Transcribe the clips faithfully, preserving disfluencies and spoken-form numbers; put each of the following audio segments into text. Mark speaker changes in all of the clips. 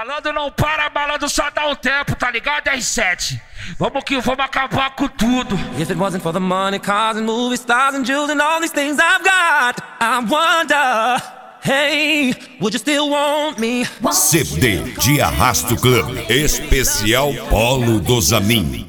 Speaker 1: Malandro não para, malandro só dá um tempo, tá ligado? R sete. Vamos que vamos acabar com tudo.
Speaker 2: If it wasn't for the money, cars and movie stars and jewels and all these things I've got, I wonder, hey, would you still want me?
Speaker 3: C D de Arrasto Club, especial Polo do Zamin.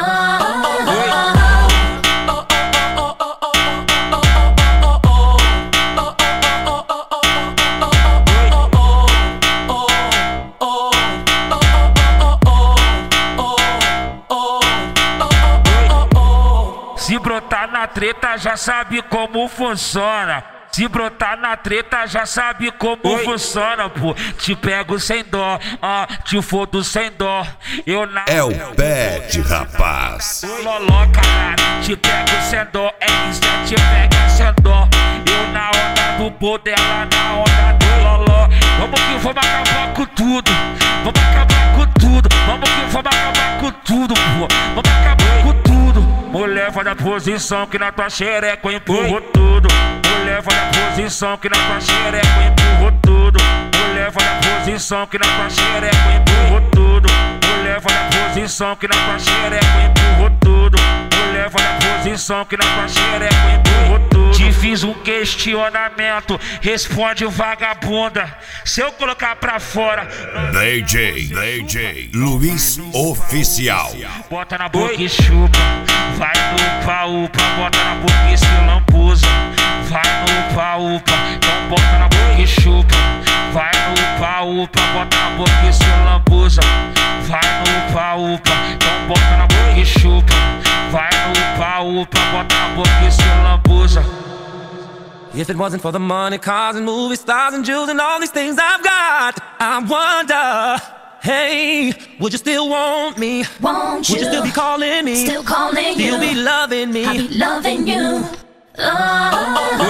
Speaker 1: Se brotar na treta já sabe como funciona. Se brotar na treta já sabe como Oi. funciona, pô. Te pego sem dó, ah, te fodo sem dó. Eu na...
Speaker 3: É o pet, rapaz.
Speaker 1: Loló, caralho, te pego sem dó. R sete pega sem dó. Eu na onda do pô dela, na onda do loló. Vamos que vamos acabar com tudo. Vamos acabar com tudo. Vamos que vamos acabar com tudo, pô. Vamos acabar com tudo. Mulher, vai na posição que na tua xereca eu empurro tudo. Mulher, vai na posição que na tua xereca eu empurro tudo. Mulher, vai na posição que na tua xereca eu empurro tudo. Mulher, vai na posição que na tua xereca eu empurro tudo. Mulher, vai na posição que na tua xereca eu empurro tudo. Te fiz um questionamento, responde vagabunda. Se eu colocar pra fora
Speaker 3: D J, D J Luiz Oficial.
Speaker 1: Bota na boca e chupa. Vai no upa-upa, bota na boca e se lambuza. Vai no upa-upa, então bota na boca e chupa. Vai no upa-upa, bota na boca e se lambuza. Vai no upa-upa, então bota na boca e chupa. Vai no upa-upa, bota na boca e se lambuza.
Speaker 2: If it wasn't for the money, cars and movie stars and jewels and all these things I've got, I wonder, hey, would you still want me?
Speaker 4: Won't
Speaker 2: would
Speaker 4: you?
Speaker 2: you still be calling me?
Speaker 4: Still calling
Speaker 2: still
Speaker 4: you.
Speaker 2: Still be loving me?
Speaker 4: I'll be loving you. Oh, oh,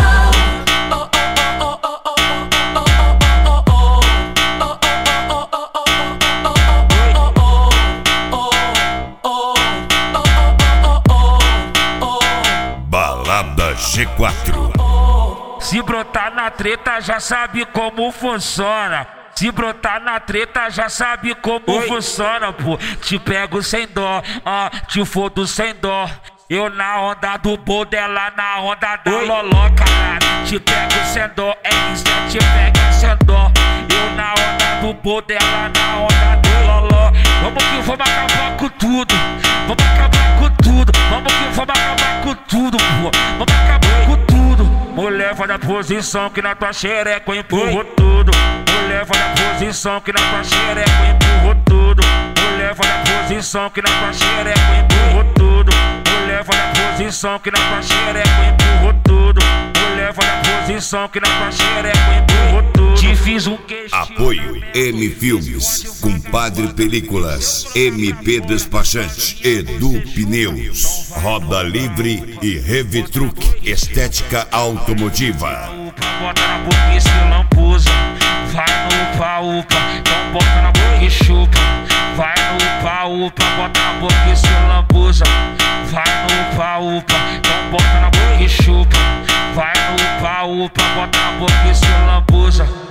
Speaker 3: oh. Balada G quatro.
Speaker 1: Se brotar na treta já sabe como funciona. Se brotar na treta já sabe como Oi. funciona, pô. Te pego sem dó, ah, te fodo sem dó. Eu na onda do bol dela, na onda da Oi. loló, caralho. Te pego sem dó, R sete pega sem dó. Eu na onda do bol dela, na onda do loló. Vamos que vamos acabar com tudo. Vamos acabar com tudo. Vamos que vamos acabar com tudo, pô. Vamos acabar com tudo. Mulher, vai na posição que na tua xereca eu empurro Oi. tudo. Mulher, vai na posição que na tua xereca eu empurro tudo. Mulher, vai na posição que na tua xereca eu empurro tudo. Mulher, vai na posição que na tua xereca eu empurro tudo. Mulher, vai na posição que na tua xereca eu empurro tudo. Te fiz um questionamento.
Speaker 3: Apoio M Filmes, Compadre Películas, M P Despachante, Edu Pneus, Roda Livre e Revitruc, Estética Automotiva.
Speaker 1: Bota na boca e se lambuza. Vai no upa-upa, então bota na boca e chupa. Vai no upa-upa, bota na boca e se lambuza. Vai no upa-upa, então bota na boca e chupa. Vai no upa-upa, bota na boca e se lambuza.